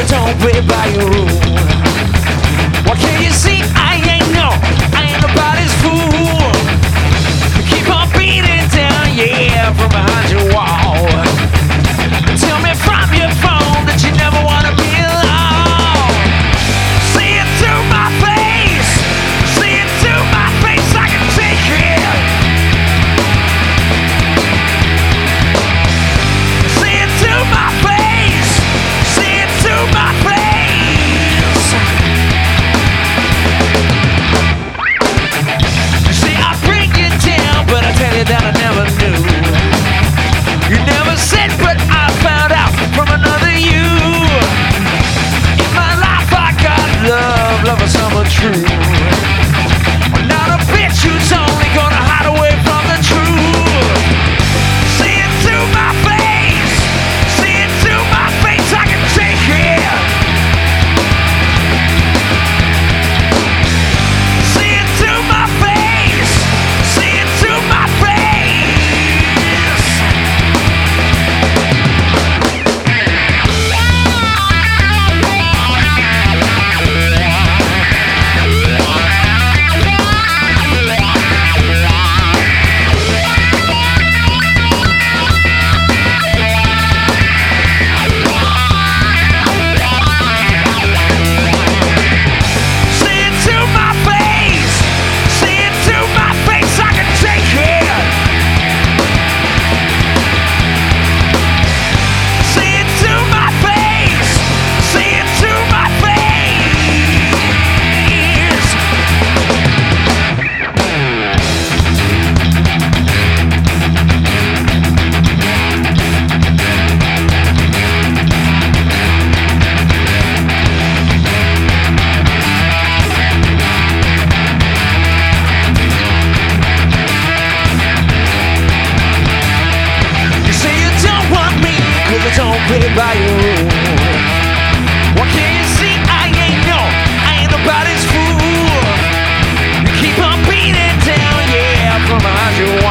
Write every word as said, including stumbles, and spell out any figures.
I don't play by your rule. What can you see? I ain't no, I ain't nobody's fool. You keep on beating down, yeah, from behind your wall. Tell me from your phone that you never wanna be alone. See it to my face, see it to my face, I can take it. See it to my face, see it to my face. See, I bring you down, but I tell you that I never knew. You never said, but I found out from another you. In my life I got love, love is somewhat true. Not a bitch who's only gonna hide away from the truth. See it to my face, see it to my face, I can take it. See it to my face, see it to my face. See it to my face, see it to my face, I can take it. See it to my face, see it to my face. You say you don't want me, cause I don't play by your rule. What can you see? I ain't no, I ain't nobody's fool. You keep on beating down, yeah, from behind your